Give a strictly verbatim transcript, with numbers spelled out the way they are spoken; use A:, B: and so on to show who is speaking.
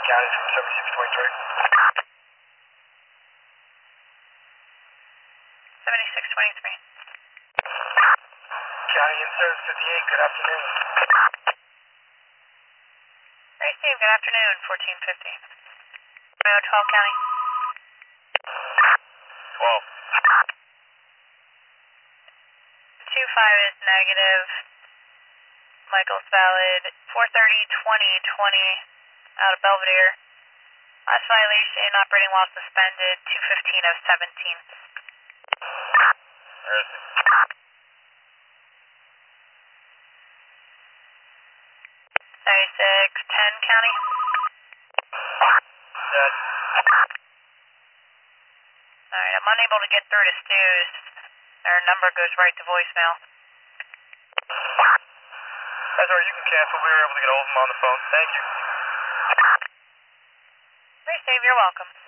A: County from seventy-six twenty-three.
B: seventy-six twenty-three.
A: County in service fifty-eight, good afternoon.
B: Hey Steve, good afternoon, fourteen fifty. twelve County.
A: twelve.
B: two five is negative. Michael's valid. four thirty twenty twenty out of Belvedere. Last violation, operating while suspended, two fifteen of seventeen.
A: Where is it?
B: ninety-six ten County.
A: Dead.
B: Alright, I'm unable to get through to Stu's. Their number goes right to voicemail.
A: That's all right, you can cancel. We were able to get hold of him on the phone. Thank you.
B: Hey Steve, you're welcome.